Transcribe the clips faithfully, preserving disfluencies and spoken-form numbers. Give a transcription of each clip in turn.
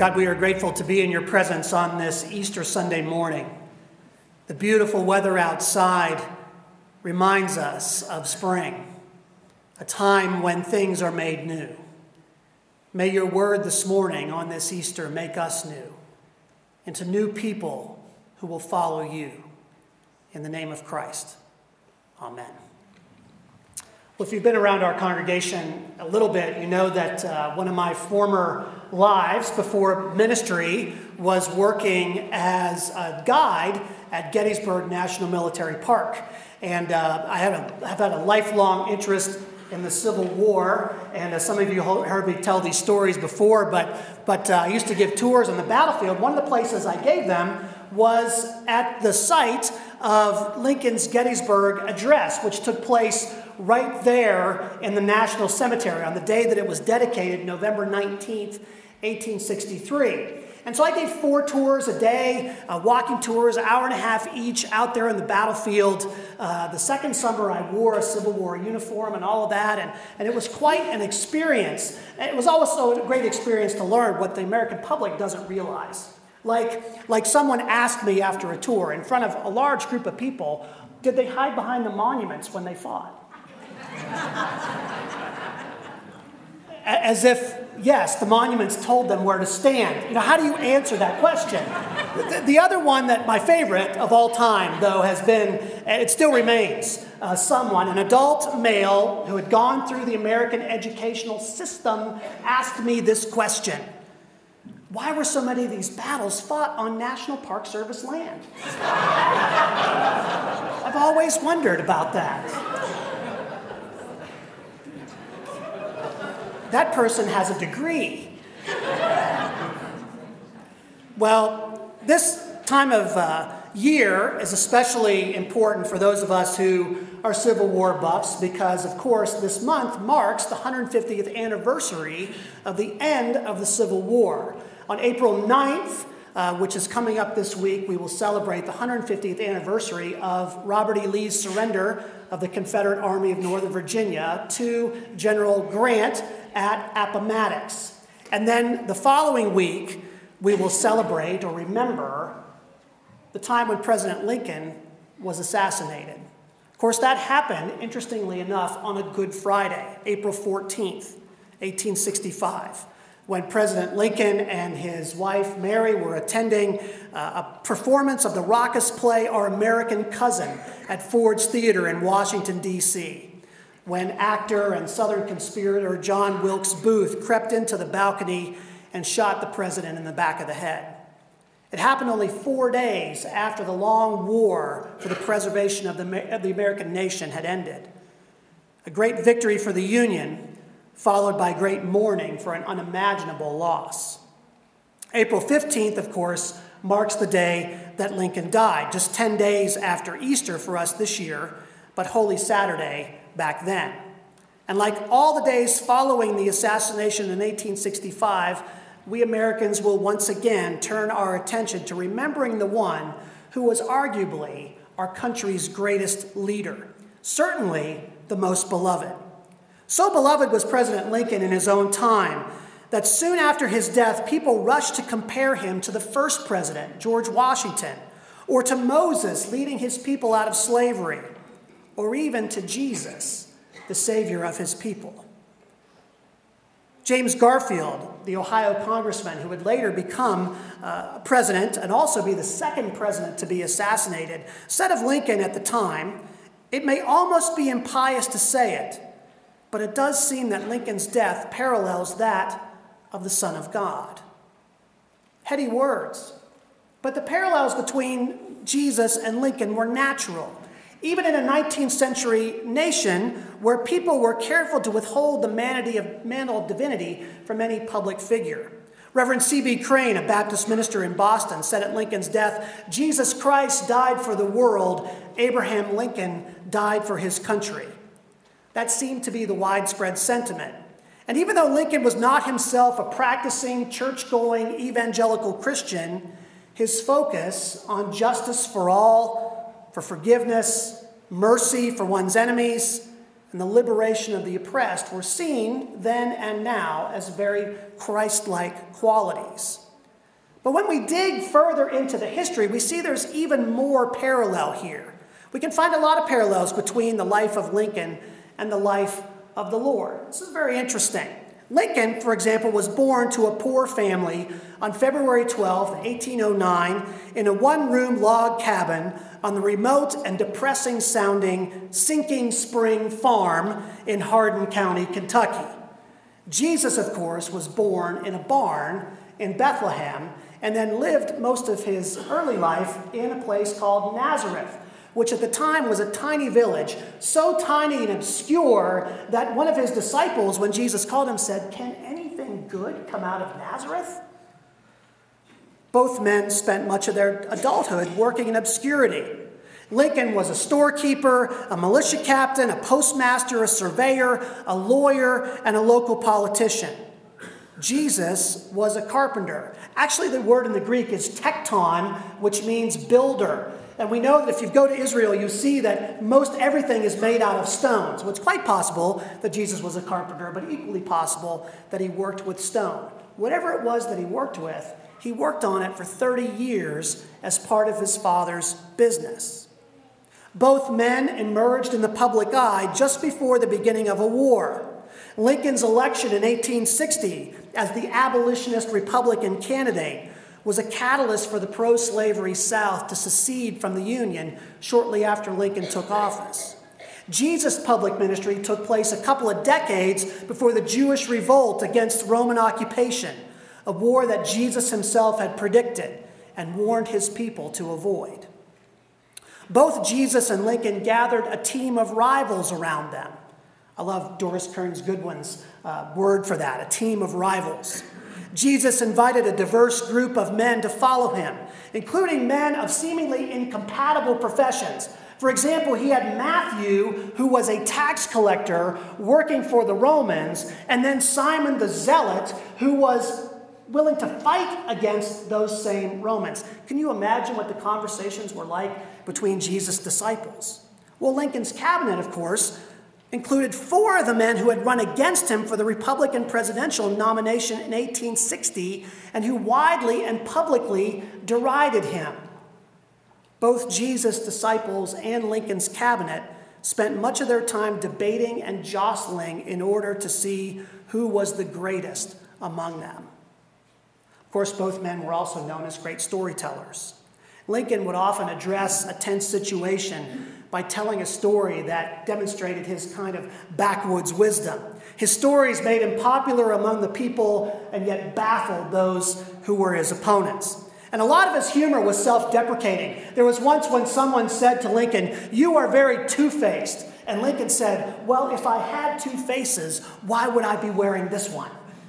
God, we are grateful to be in your presence on this Easter Sunday morning. The beautiful weather outside reminds us of spring, a time when things are made new. May your word this morning on this Easter make us new, into new people who will follow you. In the name of Christ, amen. Well, if you've been around our congregation a little bit, you know that uh, one of my former lives before ministry was working as a guide at Gettysburg National Military Park. And uh, I have, a, have had a lifelong interest in the Civil War, and uh, some of you heard me tell these stories before, but, but uh, I used to give tours on the battlefield. One of the places I gave them was at the site of Lincoln's Gettysburg Address, which took place right there in the National Cemetery on the day that it was dedicated, November nineteenth, eighteen sixty-three. And so I gave four tours a day, uh, walking tours, an hour and a half each out there in the battlefield. Uh, the second summer I wore a Civil War uniform and all of that, and, and it was quite an experience. It was also a great experience to learn what the American public doesn't realize. Like, like someone asked me after a tour in front of a large group of people, did they hide behind the monuments when they fought? As if, yes, the monuments told them where to stand. You know, how do you answer that question? The, the other one that my favorite of all time, though, has been, and it still remains, uh, someone, an adult male who had gone through the American educational system, asked me this question. Why were so many of these battles fought on National Park Service land? I've always wondered about that. That person has a degree. Well, this time of uh, year is especially important for those of us who are Civil War buffs because, of course, this month marks the one hundred fiftieth anniversary of the end of the Civil War. On April ninth, uh, which is coming up this week, we will celebrate the one hundred fiftieth anniversary of Robert E. Lee's surrender of the Confederate Army of Northern Virginia to General Grant at Appomattox. And then the following week, we will celebrate or remember the time when President Lincoln was assassinated. Of course, that happened, interestingly enough, on a Good Friday, April fourteenth, eighteen sixty-five, when President Lincoln and his wife, Mary, were attending uh, a performance of the raucous play Our American Cousin at Ford's Theater in Washington, D C, when actor and Southern conspirator John Wilkes Booth crept into the balcony and shot the president in the back of the head. It happened only four days after the long war for the preservation of the, of the American nation had ended. A great victory for the Union, followed by great mourning for an unimaginable loss. April fifteenth, of course, marks the day that Lincoln died, just ten days after Easter for us this year, but Holy Saturday back then. And like all the days following the assassination in eighteen sixty-five, we Americans will once again turn our attention to remembering the one who was arguably our country's greatest leader, certainly the most beloved. So beloved was President Lincoln in his own time that soon after his death, people rushed to compare him to the first president, George Washington, or to Moses leading his people out of slavery, or even to Jesus, the Savior of his people. James Garfield, the Ohio congressman who would later become uh, president and also be the second president to be assassinated, said of Lincoln at the time, "It may almost be impious to say it, but it does seem that Lincoln's death parallels that of the Son of God." Heady words, but the parallels between Jesus and Lincoln were natural. Even in a nineteenth century nation where people were careful to withhold the mantle of, mantle of divinity from any public figure. Reverend C B Crane, a Baptist minister in Boston, said at Lincoln's death, "Jesus Christ died for the world, Abraham Lincoln died for his country." That seemed to be the widespread sentiment. And even though Lincoln was not himself a practicing, church-going evangelical Christian, his focus on justice for all, for forgiveness, mercy for one's enemies, and the liberation of the oppressed were seen then and now as very Christ-like qualities. But when we dig further into the history, we see there's even more parallel here. We can find a lot of parallels between the life of Lincoln and the life of the Lord. This is very interesting. Lincoln, for example, was born to a poor family on February twelfth, eighteen oh nine, in a one-room log cabin on the remote and depressing-sounding Sinking Spring Farm in Hardin County, Kentucky. Jesus, of course, was born in a barn in Bethlehem and then lived most of his early life in a place called Nazareth, which at the time was a tiny village, so tiny and obscure that one of his disciples, when Jesus called him, said, "Can anything good come out of Nazareth?" Both men spent much of their adulthood working in obscurity. Lincoln was a storekeeper, a militia captain, a postmaster, a surveyor, a lawyer, and a local politician. Jesus was a carpenter. Actually, the word in the Greek is tekton, which means builder. And we know that if you go to Israel, you see that most everything is made out of stone. So it's quite possible that Jesus was a carpenter, but equally possible that he worked with stone. Whatever it was that he worked with, he worked on it for thirty years as part of his father's business. Both men emerged in the public eye just before the beginning of a war. Lincoln's election in eighteen sixty as the abolitionist Republican candidate was a catalyst for the pro-slavery South to secede from the Union shortly after Lincoln took office. Jesus' public ministry took place a couple of decades before the Jewish revolt against Roman occupation, a war that Jesus himself had predicted and warned his people to avoid. Both Jesus and Lincoln gathered a team of rivals around them. I love Doris Kearns Goodwin's uh, word for that, a team of rivals. Jesus invited a diverse group of men to follow him, including men of seemingly incompatible professions. For example, he had Matthew, who was a tax collector working for the Romans, and then Simon the Zealot, who was willing to fight against those same Romans. Can you imagine what the conversations were like between Jesus' disciples? Well, Lincoln's cabinet, of course, included four of the men who had run against him for the Republican presidential nomination in eighteen sixty and who widely and publicly derided him. Both Jesus' disciples and Lincoln's cabinet spent much of their time debating and jostling in order to see who was the greatest among them. Of course, both men were also known as great storytellers. Lincoln would often address a tense situation by telling a story that demonstrated his kind of backwoods wisdom. His stories made him popular among the people and yet baffled those who were his opponents. And a lot of his humor was self-deprecating. There was once when someone said to Lincoln, "You are very two-faced." And Lincoln said, "Well, if I had two faces, why would I be wearing this one?"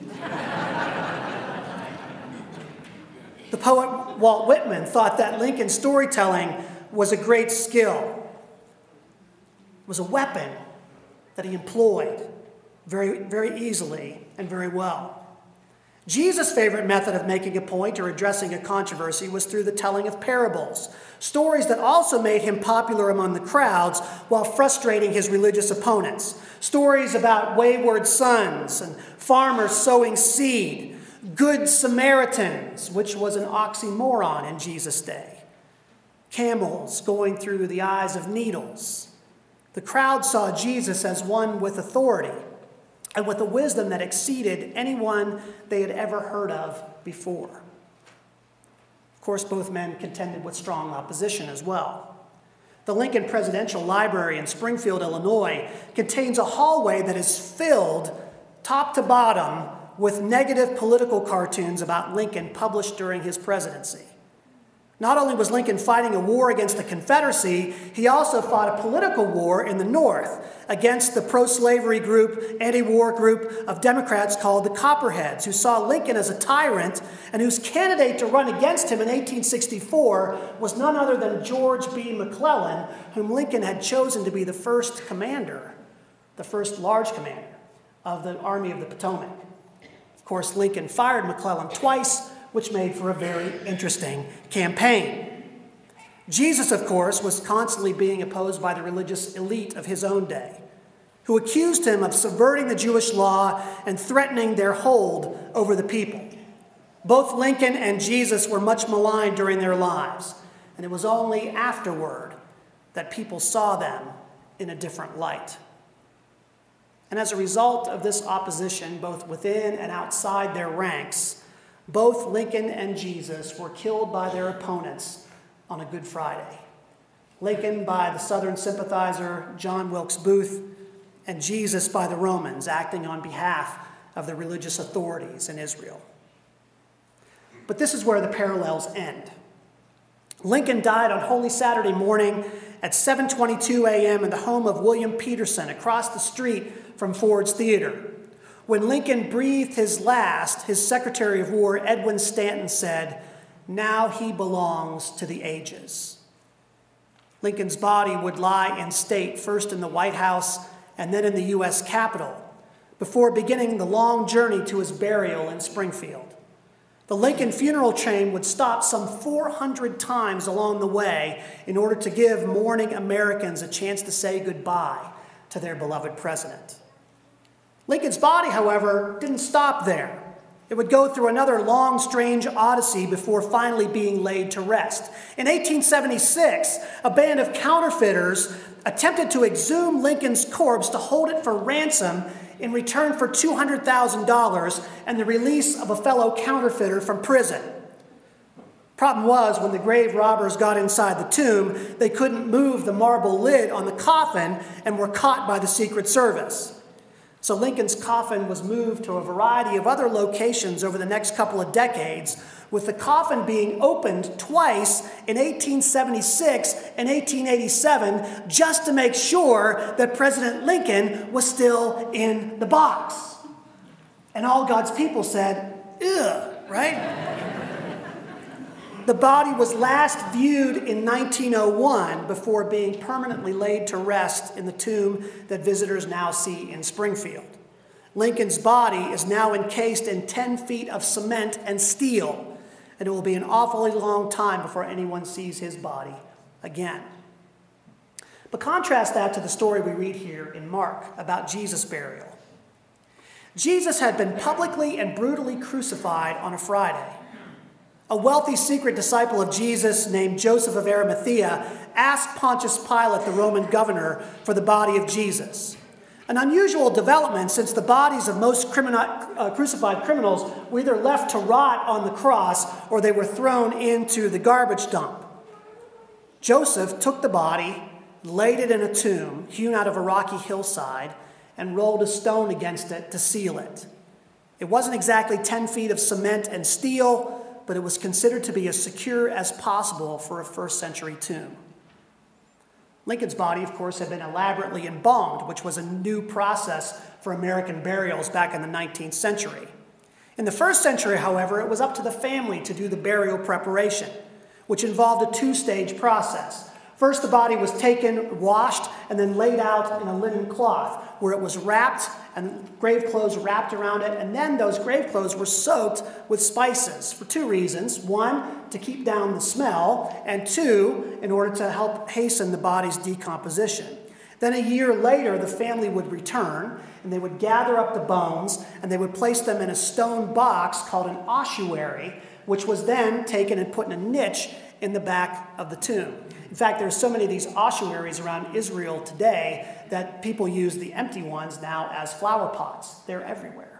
The poet Walt Whitman thought that Lincoln's storytelling was a great skill. It was a weapon that he employed very, very easily and very well. Jesus' favorite method of making a point or addressing a controversy was through the telling of parables, stories that also made him popular among the crowds while frustrating his religious opponents. Stories about wayward sons and farmers sowing seed, good Samaritans, which was an oxymoron in Jesus' day, camels going through the eyes of needles. The crowd saw Jesus as one with authority and with a wisdom that exceeded anyone they had ever heard of before. Of course, both men contended with strong opposition as well. The Lincoln Presidential Library in Springfield, Illinois, contains a hallway that is filled, top to bottom, with negative political cartoons about Lincoln published during his presidency. Not only was Lincoln fighting a war against the Confederacy, he also fought a political war in the North against the pro-slavery group, anti-war group of Democrats called the Copperheads, who saw Lincoln as a tyrant and whose candidate to run against him in eighteen sixty-four was none other than George B. McClellan, whom Lincoln had chosen to be the first commander, the first large commander of the Army of the Potomac. Of course, Lincoln fired McClellan twice, which made for a very interesting campaign. Jesus, of course, was constantly being opposed by the religious elite of his own day, who accused him of subverting the Jewish law and threatening their hold over the people. Both Lincoln and Jesus were much maligned during their lives, and it was only afterward that people saw them in a different light. And as a result of this opposition, both within and outside their ranks, both Lincoln and Jesus were killed by their opponents on a Good Friday. Lincoln by the Southern sympathizer John Wilkes Booth, and Jesus by the Romans, acting on behalf of the religious authorities in Israel. But this is where the parallels end. Lincoln died on Holy Saturday morning at seven twenty-two a.m. in the home of William Peterson across the street from Ford's Theater. When Lincoln breathed his last, his Secretary of War, Edwin Stanton, said, "Now he belongs to the ages." Lincoln's body would lie in state, first in the White House and then in the U S Capitol, before beginning the long journey to his burial in Springfield. The Lincoln funeral train would stop some four hundred times along the way in order to give mourning Americans a chance to say goodbye to their beloved president. Lincoln's body, however, didn't stop there. It would go through another long, strange odyssey before finally being laid to rest. In eighteen seventy-six, a band of counterfeiters attempted to exhume Lincoln's corpse to hold it for ransom in return for two hundred thousand dollars and the release of a fellow counterfeiter from prison. Problem was, when the grave robbers got inside the tomb, they couldn't move the marble lid on the coffin and were caught by the Secret Service. So Lincoln's coffin was moved to a variety of other locations over the next couple of decades, with the coffin being opened twice in eighteen seventy-six and eighteen eighty-seven just to make sure that President Lincoln was still in the box. And all God's people said, "Ugh," right? The body was last viewed in nineteen oh one before being permanently laid to rest in the tomb that visitors now see in Springfield. Lincoln's body is now encased in ten feet of cement and steel, and it will be an awfully long time before anyone sees his body again. But contrast that to the story we read here in Mark about Jesus' burial. Jesus had been publicly and brutally crucified on a Friday. A wealthy secret disciple of Jesus named Joseph of Arimathea asked Pontius Pilate, the Roman governor, for the body of Jesus. An unusual development, since the bodies of most criminal, uh, crucified criminals were either left to rot on the cross or they were thrown into the garbage dump. Joseph took the body, laid it in a tomb hewn out of a rocky hillside, and rolled a stone against it to seal it. It wasn't exactly ten feet of cement and steel, but it was considered to be as secure as possible for a first century tomb. Lincoln's body, of course, had been elaborately embalmed, which was a new process for American burials back in the nineteenth century. In the first century, however, it was up to the family to do the burial preparation, which involved a two-stage process. First, the body was taken, washed, and then laid out in a linen cloth, where it was wrapped and grave clothes wrapped around it, and then those grave clothes were soaked with spices for two reasons. One, to keep down the smell, and two, in order to help hasten the body's decomposition. Then a year later, the family would return, and they would gather up the bones, and they would place them in a stone box called an ossuary, which was then taken and put in a niche in the back of the tomb. In fact, there are so many of these ossuaries around Israel today that people use the empty ones now as flower pots. They're everywhere.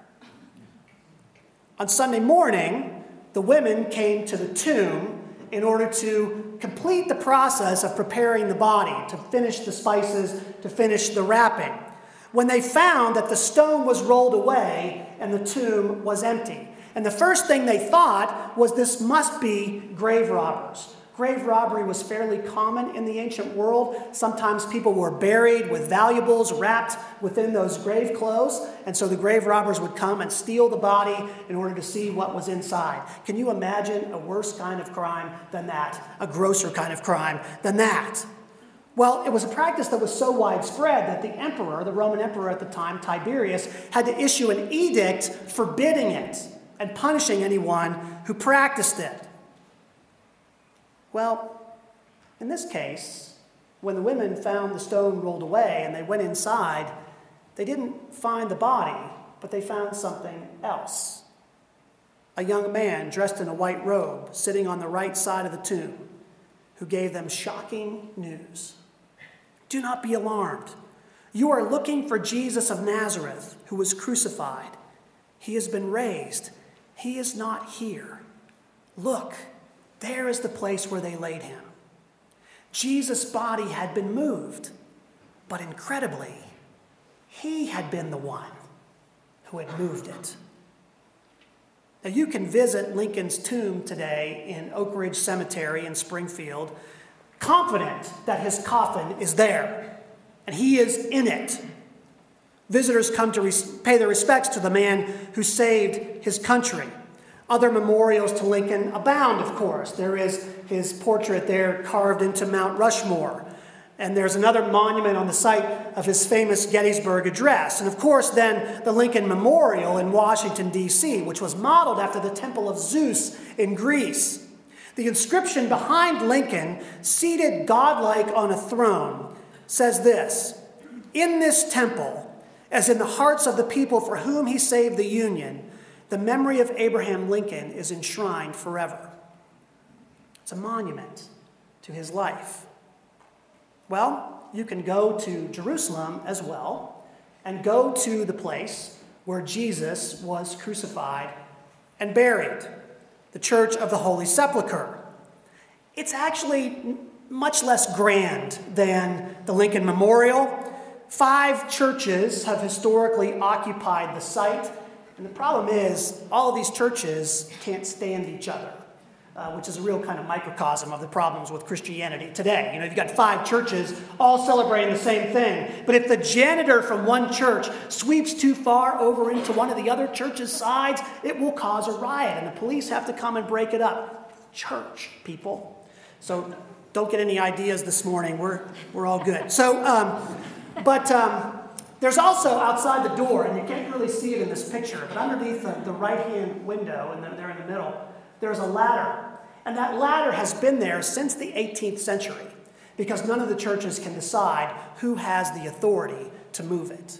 On Sunday morning, the women came to the tomb in order to complete the process of preparing the body, to finish the spices, to finish the wrapping, when they found that the stone was rolled away and the tomb was empty. And the first thing they thought was, this must be grave robbers. Grave robbery was fairly common in the ancient world. Sometimes people were buried with valuables wrapped within those grave clothes, and so the grave robbers would come and steal the body in order to see what was inside. Can you imagine a worse kind of crime than that? A grosser kind of crime than that? Well, it was a practice that was so widespread that the emperor, the Roman emperor at the time, Tiberius, had to issue an edict forbidding it and punishing anyone who practiced it. Well, in this case, when the women found the stone rolled away and they went inside, they didn't find the body, but they found something else. a young man dressed in a white robe sitting on the right side of the tomb who gave them shocking news. Do not be alarmed. You are looking for Jesus of Nazareth, who was crucified. He has been raised. He is not here. Look, there is the place where they laid him. Jesus' body had been moved, but incredibly, he had been the one who had moved it. Now, you can visit Lincoln's tomb today in Oak Ridge Cemetery in Springfield, confident that his coffin is there, and he is in it. Visitors come to res- pay their respects to the man who saved his country. Other memorials to Lincoln abound, of course. There is his portrait there carved into Mount Rushmore. And there's another monument on the site of his famous Gettysburg Address. And of course, then the Lincoln Memorial in Washington, D C, which was modeled after the Temple of Zeus in Greece. The inscription behind Lincoln, seated godlike on a throne, says this: "In this temple, as in the hearts of the people for whom he saved the Union, the memory of Abraham Lincoln is enshrined forever." It's a monument to his life. Well, you can go to Jerusalem as well and go to the place where Jesus was crucified and buried, the Church of the Holy Sepulchre. It's actually much less grand than the Lincoln Memorial. Five churches have historically occupied the site, and the problem is all of these churches can't stand each other. Uh, which is a real kind of microcosm of the problems with Christianity today. You know, you've got five churches all celebrating the same thing. But if the janitor from one church sweeps too far over into one of the other church's sides, it will cause a riot, and the police have to come and break it up. Church, people. So don't get any ideas this morning. We're we're all good. So, um, but um, there's also outside the door, and you can't really see it in this picture, but underneath the, the right-hand window, and then there in the middle, there's a ladder. And that ladder has been there since the eighteenth century because none of the churches can decide who has the authority to move it.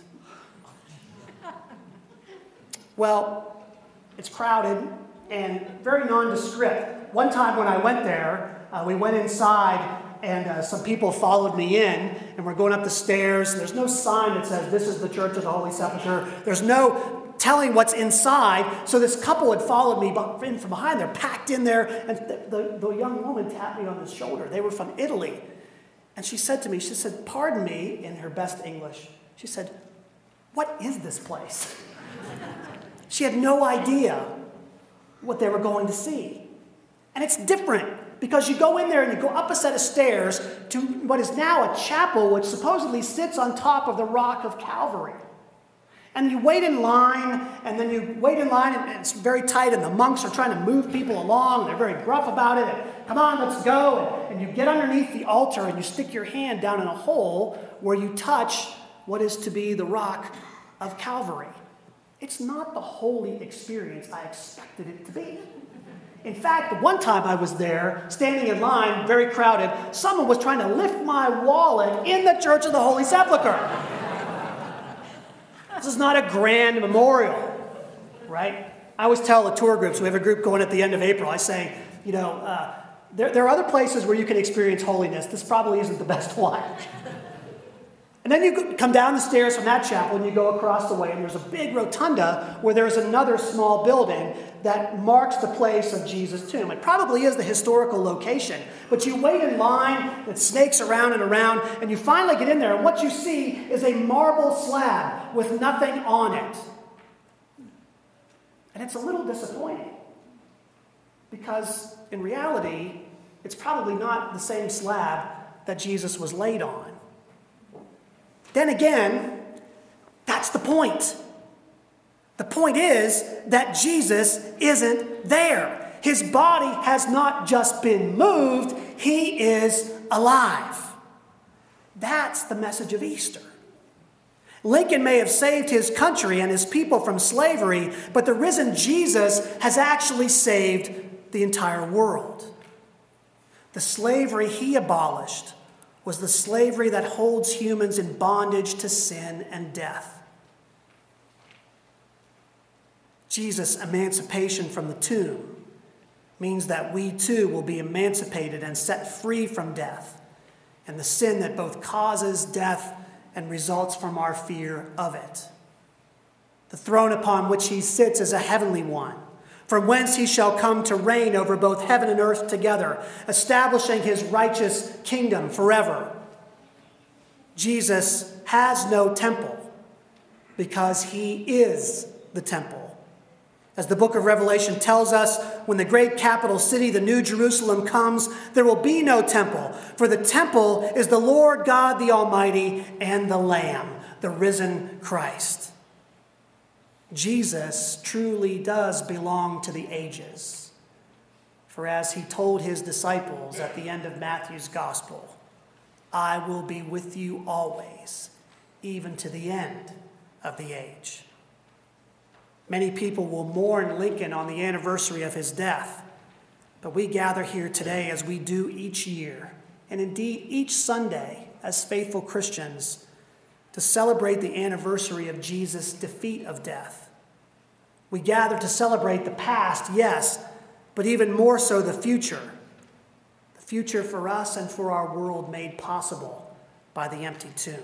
Well, it's crowded and very nondescript. One time when I went there, uh, we went inside and uh, some people followed me in, and we're going up the stairs. There's no sign that says this is the Church of the Holy Sepulchre. There's no telling what's inside. So this couple had followed me in from behind. They're packed in there. And the, the, the young woman tapped me on the shoulder. They were from Italy. And she said to me, she said, "Pardon me," in her best English. She said, "What is this place?" She had no idea what they were going to see. And it's different because you go in there and you go up a set of stairs to what is now a chapel which supposedly sits on top of the rock of Calvary. And you wait in line, and then you wait in line, and it's very tight, and the monks are trying to move people along. They're very gruff about it. And, "Come on, let's go." And, and you get underneath the altar, and you stick your hand down in a hole where you touch what is to be the rock of Calvary. It's not the holy experience I expected it to be. In fact, the one time I was there, standing in line, very crowded, someone was trying to lift my wallet in the Church of the Holy Sepulchre. This is not a grand memorial, right? I always tell the tour groups, we have a group going at the end of April, I say, you know, uh, there, there are other places where you can experience holiness. This probably isn't the best one. And then you come down the stairs from that chapel and you go across the way, and there's a big rotunda where there's another small building that marks the place of Jesus' tomb. It probably is the historical location, but you wait in line, it snakes around and around, and you finally get in there, and what you see is a marble slab with nothing on it. And it's a little disappointing because in reality, it's probably not the same slab that Jesus was laid on. Then again, that's the point. The point is that Jesus isn't there. His body has not just been moved, he is alive. That's the message of Easter. Lincoln may have saved his country and his people from slavery, but the risen Jesus has actually saved the entire world. The slavery he abolished was the slavery that holds humans in bondage to sin and death. Jesus' emancipation from the tomb means that we too will be emancipated and set free from death and the sin that both causes death and results from our fear of it. The throne upon which he sits is a heavenly one, from whence he shall come to reign over both heaven and earth together, establishing his righteous kingdom forever. Jesus has no temple because he is the temple. As the book of Revelation tells us, when the great capital city, the New Jerusalem, comes, there will be no temple, for the temple is the Lord God the Almighty and the Lamb, the risen Christ. Jesus truly does belong to the ages. For as he told his disciples at the end of Matthew's gospel, I will be with you always, even to the end of the age. Many people will mourn Lincoln on the anniversary of his death, but we gather here today as we do each year, and indeed each Sunday as faithful Christians, to celebrate the anniversary of Jesus' defeat of death. We gather to celebrate the past, yes, but even more so the future. The future for us and for our world made possible by the empty tomb.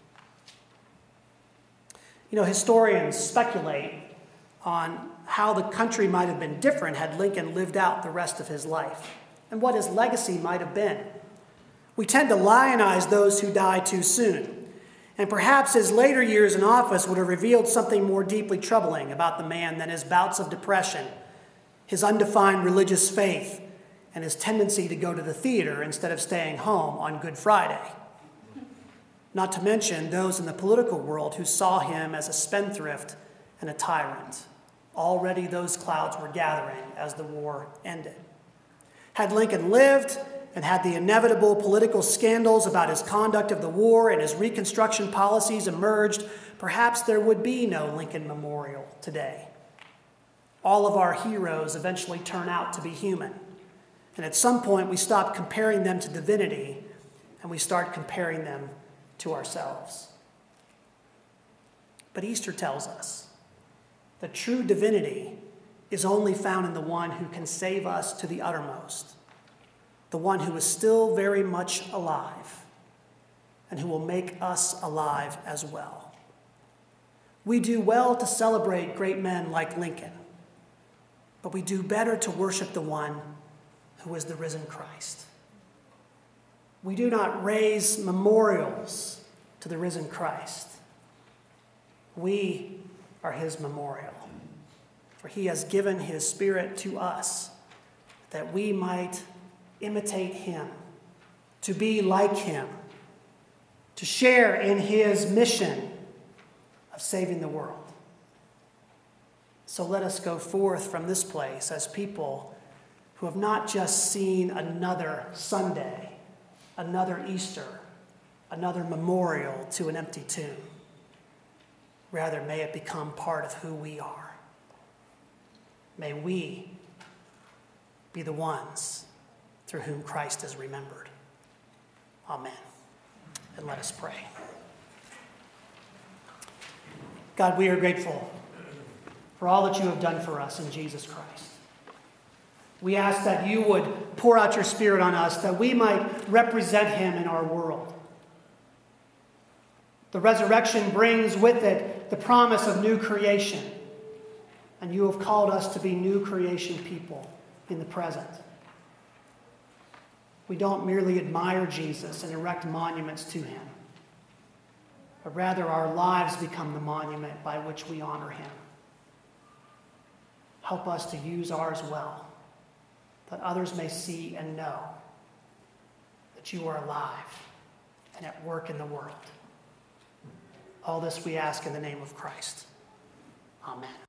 You know, historians speculate on how the country might have been different had Lincoln lived out the rest of his life, and what his legacy might have been. We tend to lionize those who die too soon, and perhaps his later years in office would have revealed something more deeply troubling about the man than his bouts of depression, his undefined religious faith, and his tendency to go to the theater instead of staying home on Good Friday. Not to mention those in the political world who saw him as a spendthrift and a tyrant. Already those clouds were gathering as the war ended. Had Lincoln lived and had the inevitable political scandals about his conduct of the war and his Reconstruction policies emerged, perhaps there would be no Lincoln Memorial today. All of our heroes eventually turn out to be human. And at some point we stop comparing them to divinity and we start comparing them to ourselves. But Easter tells us that true divinity is only found in the one who can save us to the uttermost, the one who is still very much alive and who will make us alive as well. We do well to celebrate great men like Lincoln, but we do better to worship the one who is the risen Christ. We do not raise memorials to the risen Christ. We are his memorial, for he has given his Spirit to us that we might imitate him, to be like him, to share in his mission of saving the world. So let us go forth from this place as people who have not just seen another Sunday, another Easter, another memorial to an empty tomb. Rather, may it become part of who we are. May we be the ones through whom Christ is remembered. Amen. And let us pray. God, we are grateful for all that you have done for us in Jesus Christ. We ask that you would pour out your Spirit on us, that we might represent him in our world. The resurrection brings with it the promise of new creation. And you have called us to be new creation people in the present. We don't merely admire Jesus and erect monuments to him, but rather our lives become the monument by which we honor him. Help us to use ours well, that others may see and know that you are alive and at work in the world. All this we ask in the name of Christ. Amen.